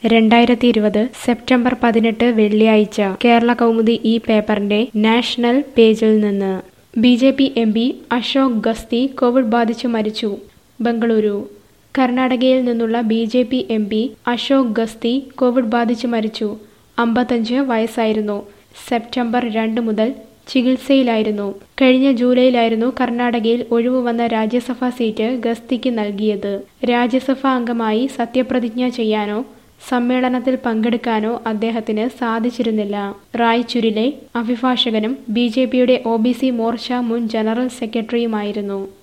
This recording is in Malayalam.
2020 സെപ്റ്റംബർ 18 വെള്ളിയാഴ്ച കേരള കൗമുദി ഈ പേപ്പറിന്റെ നാഷണൽ പേജിൽ നിന്ന് BJP. MP Ashok Gasti covid ബാധിച്ച് മരിച്ചു. ബംഗളൂരു കർണാടകയിൽ നിന്നുള്ള BJP. MP Ashok Gasti covid ബാധിച്ച് മരിച്ചു. 55 വയസ്സായിരുന്നു. സെപ്റ്റംബർ 2 മുതൽ ചികിത്സയിലായിരുന്നു. കഴിഞ്ഞ ജൂലൈയിലായിരുന്നു കർണാടകയിൽ ഒഴിവുവന്ന രാജ്യസഭാ സീറ്റ് ഗസ്തിക്ക് നൽകിയത്. രാജ്യസഭാ അംഗമായി സത്യപ്രതിജ്ഞ ചെയ്യാനോ സമ്മേളനത്തിൽ പങ്കെടുക്കാനോ അദ്ദേഹത്തിന് സാധിച്ചിരുന്നില്ല. റായ്ചൂരിലെ അഭിഭാഷകനും ബി.ജെ.പിയുടെ ഒ.ബി.സി മോർച്ച മുൻ ജനറൽ സെക്രട്ടറിയുമായിരുന്നു.